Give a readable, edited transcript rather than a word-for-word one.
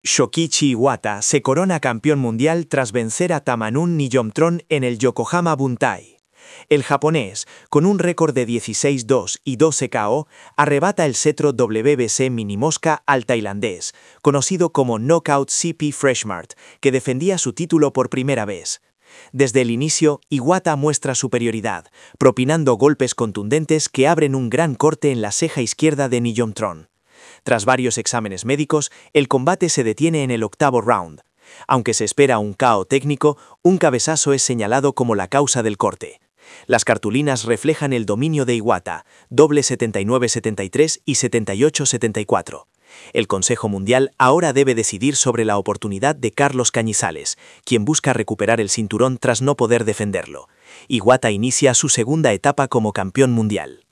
Shokichi Iwata se corona campeón mundial tras vencer a Tamanun Niyomtron en el Yokohama Buntai. El japonés, con un récord de 16-2 y 12 KO, arrebata el cetro WBC Minimosca al tailandés, conocido como Knockout CP Freshmart, que defendía su título por primera vez. Desde el inicio, Iwata muestra superioridad, propinando golpes contundentes que abren un gran corte en la ceja izquierda de Niyomtron. Tras varios exámenes médicos, el combate se detiene en el octavo round. Aunque se espera un KO técnico, un cabezazo es señalado como la causa del corte. Las cartulinas reflejan el dominio de Iwata, doble 79-73 y 78-74. El Consejo Mundial ahora debe decidir sobre la oportunidad de Carlos Cañizales, quien busca recuperar el cinturón tras no poder defenderlo. Iwata inicia su segunda etapa como campeón mundial.